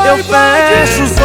eu fecho os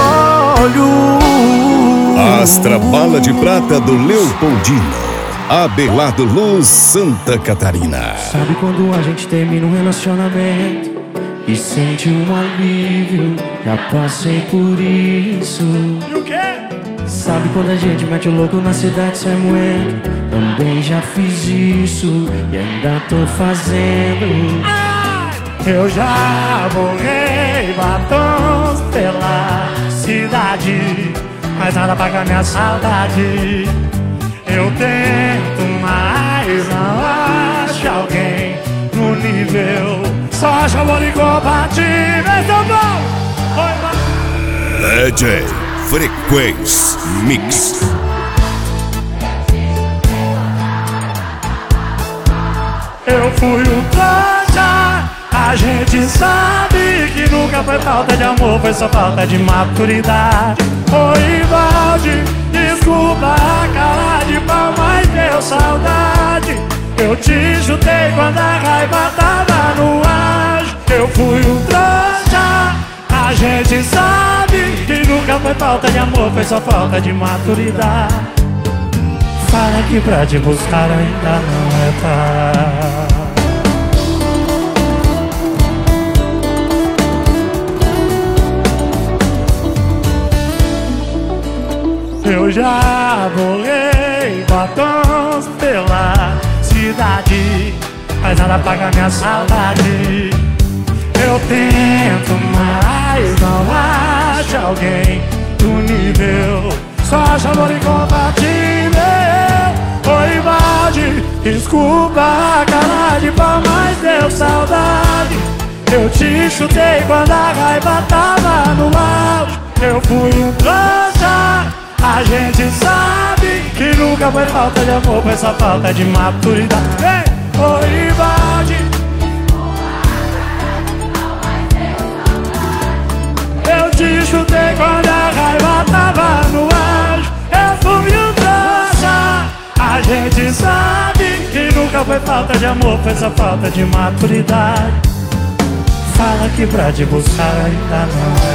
olhos. Astra Bala de Prata do Leopoldino, Abelardo Luz, Santa Catarina. Sabe quando a gente termina um relacionamento e sente um alívio? Já passei por isso. E o quê? Sabe quando a gente mete o louco na cidade sem moendo? Também já fiz isso e ainda tô fazendo. Eu já borrei batons pela cidade, mas nada paga minha saudade. Eu tento, mas não acho alguém no nível. Só acho amor incompatível. São Paulo! DJ Frequência Mix. Eu fui um trouxa, a gente sabe que nunca foi falta de amor, foi só falta de maturidade. Oi, Valde, desculpa a cara de pau, mas deu saudade. Eu te chutei quando a raiva tava no ar. Eu fui um trouxa, a gente sabe que nunca foi falta de amor, foi só falta de maturidade. Fala que pra te buscar ainda não é tarde. Eu já borrei batons pela cidade, mas nada paga minha saudade. Eu tento, mas não acho alguém do nível. Só acho amor incompatível. Oi, Valde, desculpa a cara de pau, mas deu saudade. Eu te chutei quando a raiva tava no auge. Eu fui um trouxa, a gente sabe que nunca foi falta de amor, foi só falta de maturidade. Oi, Valde, eu te chutei quando a raiva tava no auge. Eu fui um trouxa, a gente sabe que nunca foi falta de amor, foi só falta de maturidade. Fala que pra te buscar ainda não é.